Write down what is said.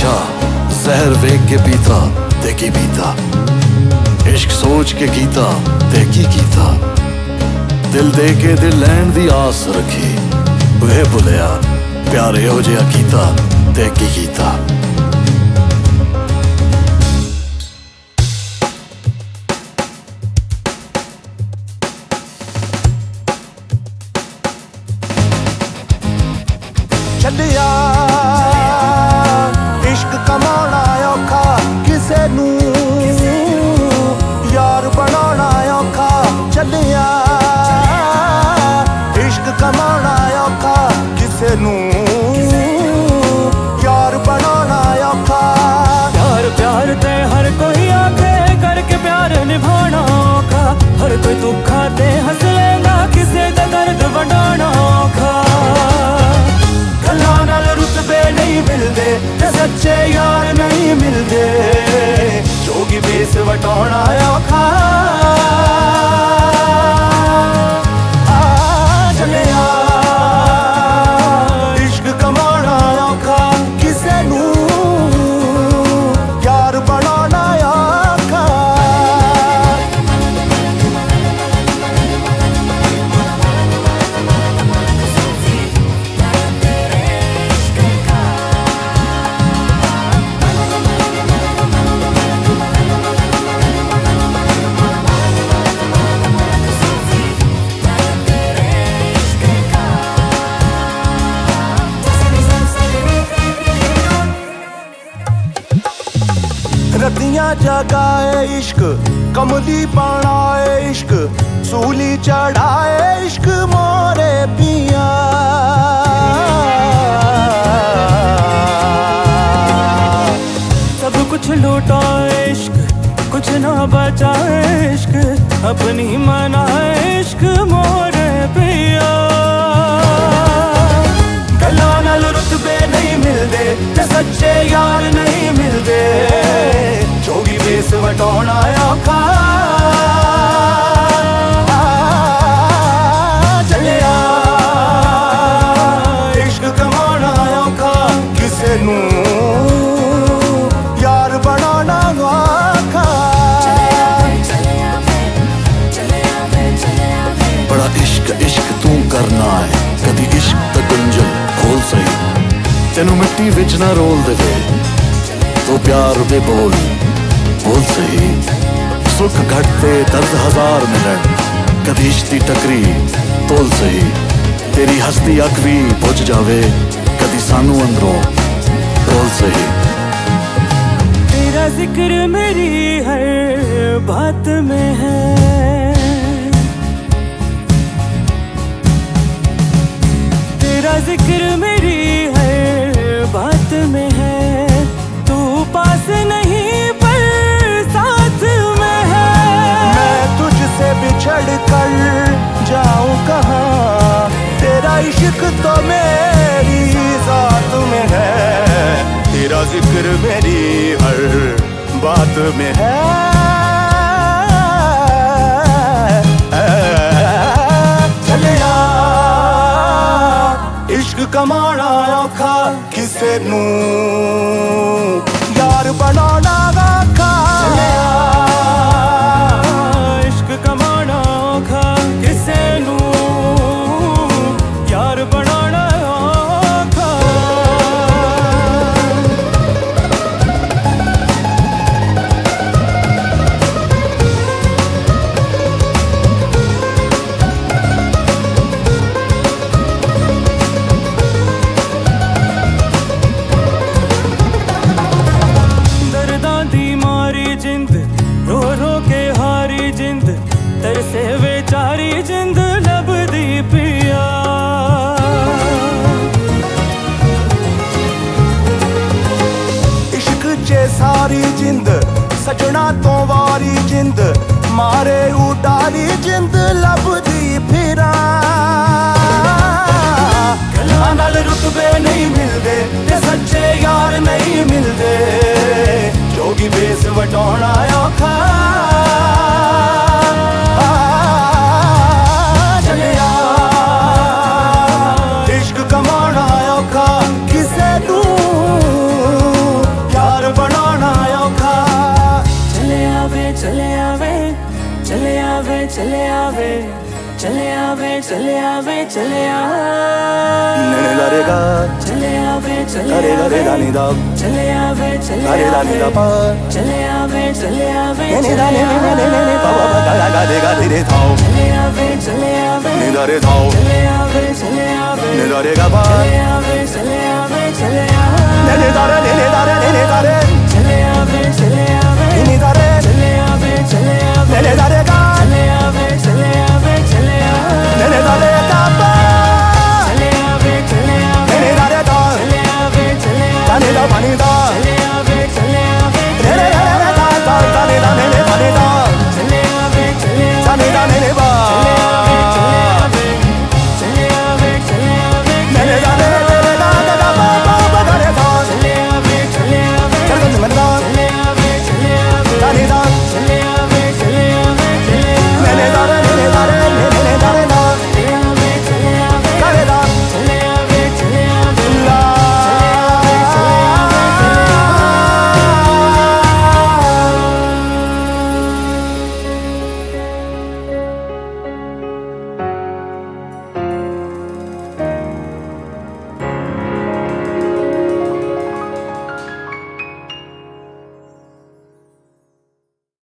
नशा जहर वेख के पीता ते की पीता, इश्क सोच के कीता ते की कीता, दिल दे के दिल लैन दी आस रखी, वे भुलिया प्यार हो जिहा कीता ते की कीता। चलिया इश्क कमाना औखा, किसे नू यार बनाना औखा। चलिया इश्क कमाना औखा, किसे नू यार बनाना औखा। प्यार प्यार ते हर कोई आखे, करके प्यार निभाना औखा। हर कोई दुखा ते हंस लेगा, किसे दा दर्द वंडाना औखा। गल्लां नाल रुतबे नहीं मिलदे ते सच्चे यार नहीं मिलदे, जोगी बेस वटाना औखा। चलिया इश्क कमाना औखा, किसे नू यार बनाना औखा। रतियां जगाए इश्क, कमली बनाए इश्क, सूली चढ़ाए इश्क मोरे पिया। सब कुछ लूटा इश्क, कुछ ना बचा इश्क, अपनी मनाए इश्क मोरे पिया। गल्लां नाल रुतबे नहीं मिलदे ते सच्चे यार नहीं मिलदे, जोगी बेस वटाना औखा। चलिया इश्क कमाना औखा, किसे नू यार बनाना औखा। बड़ा इश्क इश्क तू करना है, कदी इश्क दा गुंजल खोल सही, तेनू मिट्टी विच ना रोल देवे, तो प्यार दे बोल सही। सुख घटते दर्द हजार मिलन, कदी इश्क टकरी तोल सही, तेरी हस्ती अख भी बुझ जावे, कदी सानू अंदरों बोल सही। तेरा जिक्र मेरी हर बात में है, तेरा जिक्र मेरी हर बात में है। तू पास नहीं पर साथ में है, मैं तुझसे बिछड़ कर जाऊं कहाँ, तेरा इश्क तो मेरी जात में है। तेरा जिक्र मेरी हर बात में है। चलिया इश्क कमाना औखा, किसे नू यार बनाना औखा। इश्क कमाना औखा, किसे नू यार बनाना औखा। दर्दां दी मारी जिंद, रो रो के हारी जिंद, तरसे बेचारी जिंद लभदी पिया। इश्क चे सारी जिंद, सजना तो वारी जिंद, मारे उडारी जिंद लभदी फिरा। गल्लां नाल रुतबे नहीं मिलदे ते सच्चे यार नहीं मिलदे, जोगी बेस वटाना औखा। चलिया इश्क कमाना औखा, किसे नू चले आवे चले आवे चले आ ने रे गा चले आवे चले रे रे दा नी दा चले आवे चले रे दा नी दा पा चले आवे चले आवे ने दा ने पा पा गा रे थाओ चले आवे ने दा रे थाओ चले आवे ने दा रे गा पा चले आवे चले